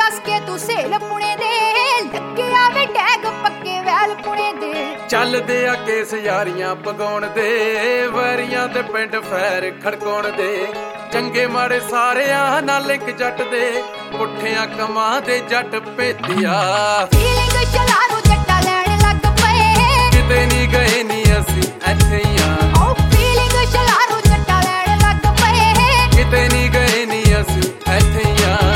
दस के तू सेल पुणे दे लगे आवे टैग पक्के वैल पुणे दे ਚੱਲਦੇ ਆ ਕੇਸ ਯਾਰੀਆਂ ਪਗਾਉਣ ਦੇ ਵੈਰੀਆਂ ਤੇ ਪਿੰਡ ਫੈਰ ਖੜਕਾਉਣ ਦੇ ਚੰਗੇ ਮਾੜੇ ਸਾਰਿਆਂ ਨਾਲ ਇੱਕ ਜੱਟ ਦੇ ਪੁੱਠਿਆਂ ਕਮਾਂ ਦੇ ਜੱਟ ਭੇਤੀਆ ਫੀਲਿੰਗ ਚਲਾਰੂ ਜੱਟਾ ਲੈਣ ਲੱਗ ਪਏ ਕਿਤੇ ਨਹੀਂ ਗਏ ਨਹੀਂ ਅਸੀਂ ਇੱਥੇ ਹੀ ਆ ਓ ਫੀਲਿੰਗ ਚਲਾਰੂ ਜੱਟਾ ਲੈਣ ਲੱਗ ਪਏ ਕਿਤੇ ਨਹੀਂ ਗਏ ਨਹੀਂ ਅਸੀਂ ਇੱਥੇ ਹੀ ਆ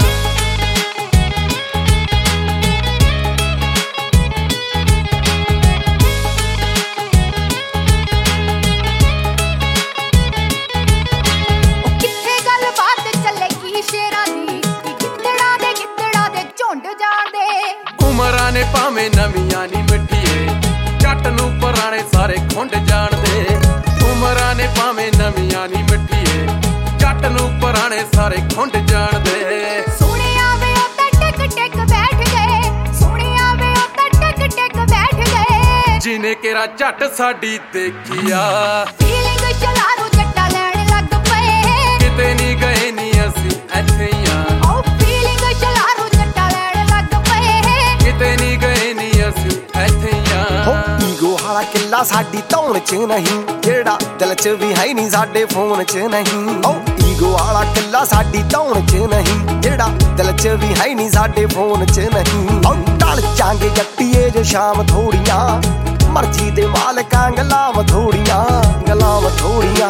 ਉਮਰਾਂ ਨੇ ਭਾਵੇਂ ਨਵੀਆਂ ਨੀ ਮਿੱਠੀਏ ਜੱਟ ਨੂੰ ਪੁਰਾਣੇ ਸਾਰੇ ਖੁੰਡ ਜਾਣਦੇ ਉਮਰਾਂ ਨੇ ਭਾਵੇਂ ਨਵੀਆਂ ਨੀ ਮਿੱਠੀਏ ਜੱਟ ਨੂੰ ਪੁਰਾਣੇ ਸਾਰੇ ਖੁੰਡ ਜਾਣਦੇ ਸੁਣਿਆ ਵੇ ਉਹ ਤਾਂ ਟਿਕ ਟਿਕ ਬੈਠ ਗਏ ਸੁਣਿਆ ਵੇ ਉਹ ਤਾਂ ਟਿਕ ਟਿਕ ਬੈਠ ਗਏ ਜਿਨੇ ਕਿਹੜਾ ਝੱਟ ਸਾਡੀ ਦੇਖਿਆ ਫੀਲਿੰਗ ਚਲਾਰੂ ਜੱਟਾ ਲੈਣ ਲੱਗ ਪਏ ਕਿਤੇ ਨਹੀਂ ਗਏ ਨਹੀਂ ਅਸੀਂ ਇੱਥੇ ਹੀ ਆ ਓ ਫੀਲਿੰਗ ਚਲਾਰੂ ਜੱਟਾ ਲੈਣ ਲੱਗ ਪਏ ਕਿਤੇ ਨਹੀਂ ਗਏ ਨਹੀਂ ਅਸੀਂ ਇੱਥੇ ਹੀ ਆ ਹੋ ਈਗੋ ਵਾਲਾ ਕਿੱਲਾ ਸਾਡੀ ਧੌਣ 'ਚ ਨਹੀਂ ਜਿਹੜਾ ਦਿਲ 'ਚ ਵੀ ਹੈ ਨਹੀਂ ਸਾਡੇ ਫੋਨ 'ਚ ਨਹੀਂ ਓ ਈਗੋ ਵਾਲਾ ਕਿੱਲਾ ਸਾਡੀ ਧੌਣ 'ਚ ਨਹੀਂ ਜਿਹੜਾ ਦਿਲ 'ਚ ਵੀ ਹੈ ਨਹੀਂ ਸਾਡੇ ਫੋਨ 'ਚ ਨਹੀਂ ਓ ਟਲ ਜਾਂਗੇ ਜੱਟੀਏ ਜੋ ਸ਼ਾਮ ਥੋੜੀਆਂ ਮਰਜ਼ੀ ਦੇ ਮਾਲਕਾਂ ਗਲਾਮ ਥੋੜੀਆਂ ਗਲਾਮ ਥੋੜੀਆਂ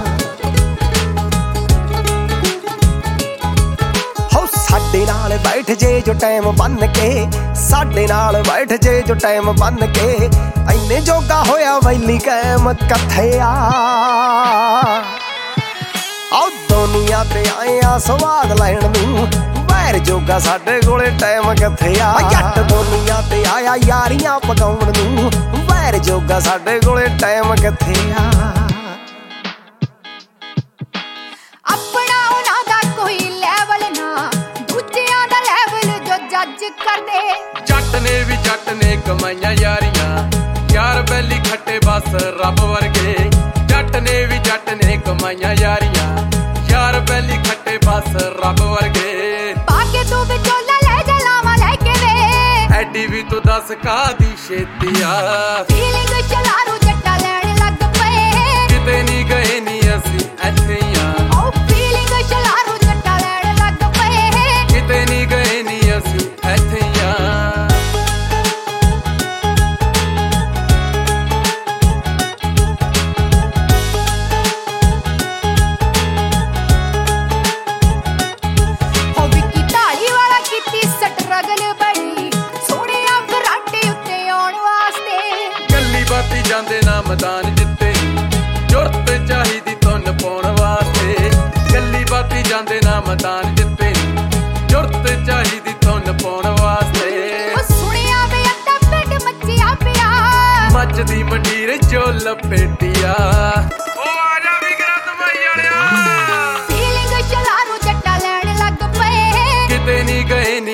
ਸਾਡੇ ਨਾਲ ਬੈਠ ਜੇ ਜੋ ਟਾਈਮ ਬੰਨ ਕੇ ਸਾਡੇ ਨਾਲ ਬੈਠ ਜੇ ਜੋ ਟਾਈਮ ਬੰਨ ਕੇ ਐਨੇ ਜੋਗਾ ਹੋਇਆ ਵੈਲੀ ਕਾਇਮ ਕਥਿਆ ਆਉ ਦੁਨੀਆ ਤੇ ਆਇਆ ਸਵਾਦ ਲੈਣ ਨੂੰ ਵੈਰ ਜੋਗਾ ਸਾਡੇ ਕੋਲੇ ਟਾਈਮ ਕਿੱਥੇ ਆ ਜੱਟ ਦੁਨੀਆ ਤੇ ਆਇਆ ਯਾਰੀਆਂ ਪਕਾਉਣ ਨੂੰ ਵੈਰ ਜੋਗਾ ਸਾਡੇ ਕੋਲੇ ਟਾਈਮ ਕਿੱਥੇ ਆ ਆਪਣਾ ਉਹਨਾਂ ਦਾ ਕੋਈ ਲੈਵਲ ਨਾ ਦੂਜਿਆਂ ਦਾ ਲੈਵਲ ਜੋ ਜੱਜ ਕਰਦੇ ਜੱਟ ਨੇ ਕਮਾਈਆਂ ਯਾਰੀਆਂ ਯਾਰ ਬੈਲੀ ਖੱਟੇ ਬਸ ਰੱਬ ਵਰਗੇ ਜੱਟ ਨੇ ਕਮਾਈਆਂ ਯਾਰੀਆਂ ਯਾਰ ਬੈਲੀ ਖੱਟੇ ਬਸ ਰੱਬ ਵਰਗੇ ਪਾ ਕੇ ਤੂੰ ਵਿਚੋਲਾ ਲੈ ਜਾ ਲਾਵਾਂ ਲੈ ਕੇ ਵੇ ਐਡੀ ਵੀ ਤੂੰ ਦੱਸ ਕਾਦੀ ਛੇਤੀ ਆ ਫੀਲਿੰਗ ਚਲਾਰੂ ਜੱਟਾ ਲੈਣ ਲੱਗ ਪਏ ਕਿਤੇ ਨਹੀਂ ਗਏ ਨਹੀਂ ਅਸੀਂ ਇੱਥੇ ਹੀ ਆ ਓ ਫੀਲਿੰਗ ਚਲਾਰੂ ਜੱਟਾ ਲੈਣ ਲੱਗ ਪਏ ਕਿਤੇ ਨਹੀਂ ਗਏ ਨਹੀਂ ਅਸੀਂ ਇੱਥੇ ਹੀ ਆ ਬਾਤੀ ਜਾਂਦੇ ਨਾ ਮੈਦਾਨ ਜਿੱਤੇ ਜੁਰਤ ਚਾਹੀਦੀ ਧੁੰਨ ਪਾਉਣ ਵਾਸਤੇ ਗੱਲੀ ਬਾਤੀ ਜਾਂਦੇ ਨਾ ਮੈਦਾਨ ਜਿੱਤੇ ਜੁਰਤ ਚਾਹੀਦੀ ਧੁੰਨ ਪਾਉਣ ਵਾਸਤੇ ਉਹ ਸੁਣਿਆ ਵੇ ਅੱਧਾ ਪਿੰਡ ਮੱਚਿਆ ਪਿਆ ਮੱਚਦੀ ਮੰਡੀਰ ਜੋ ਲਪੇਟਿਆ ਉਹ ਆ ਜਾ ਵੀ ਕਰਾ ਤਮਾਈ ਵਾਲਿਆ ਫੀਲਿੰਗ ਚਲਾਰੂ ਜੱਟਾ ਲੈਣ ਲੱਗ ਪਏ ਕਿਤੇ ਨਹੀਂ ਗਏ